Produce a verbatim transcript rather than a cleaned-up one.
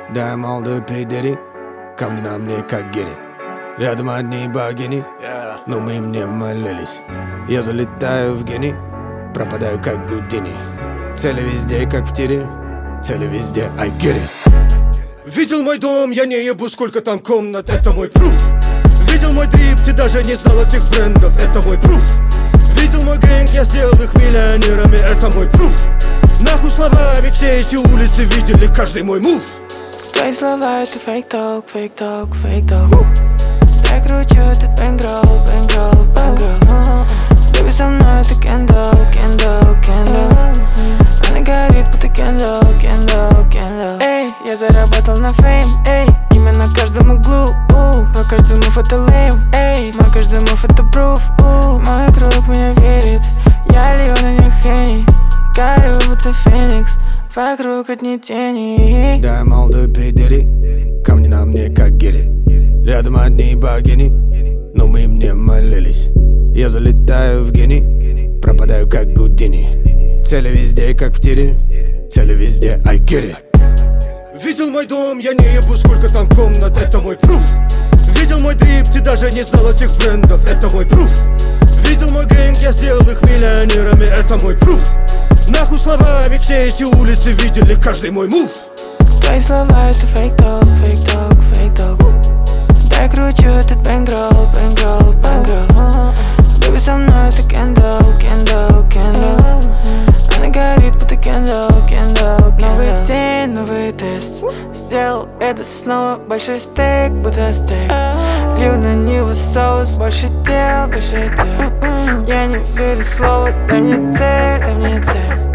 Да, молодой пидери, камни на мне как гири. Рядом одни богини, но мы им не молились. Я залетаю в гений, пропадаю как Гудини. Цели везде, как в тире, цели везде, I get it. Видел мой дом, я не ебу, сколько там комнат, это мой пруф. Видел мой дрип, ты даже не знал этих брендов, это мой пруф. Видел мой гэнг, я сделал их миллионерами, это мой пруф. Нахуй слова, ведь все эти улицы видели каждый мой мув. Твои слова это фейк-ток, фейк-ток, фейк-ток. Я кручу этот бэнгролл, бэнгролл, бэнгролл. Baby, со мной это кендалл, кендалл, кендалл. Она горит, будто кендалл, кендалл, кендалл. Эй, я заработал на фейм, эй. Имя на каждом углу, у. Мой каждый мув это лейм, эй. Мой каждый мув это пруф, у. Мой круг меня верит, я лью на них хей. Горю, будто феникс, вокруг одни тени. Да, молодой пидери, камни на мне как гири. Рядом одни богини, но мы им не молились. Я залетаю в гений, пропадаю как Гудини. Цели везде, как в тире, цели везде, I get it. Видел мой дом, я не ебу, сколько там комнат, это мой пруф. Видел мой дрип, ты даже не знал этих брендов, это мой пруф. Видел мой гэнг, я сделал их миллионерами, это мой пруф. Нахуй слова, ведь все эти улицы видели каждый мой мув. Твои слова это фейк-ток, фейк-ток, фейк-ток. Я кручу этот бэнгролл, бэнгролл, бэнгролл. Baby, со мной это кендалл, кендалл, кендалл. Она горит, будто кендалл, кендалл, кендалл. Новый день, новый тест. Сделал это снова, большой стейк, будто стейк. Лью на него соус, больше дел, больше дел. Я не верю слову, дай мне цель, дай мне цель.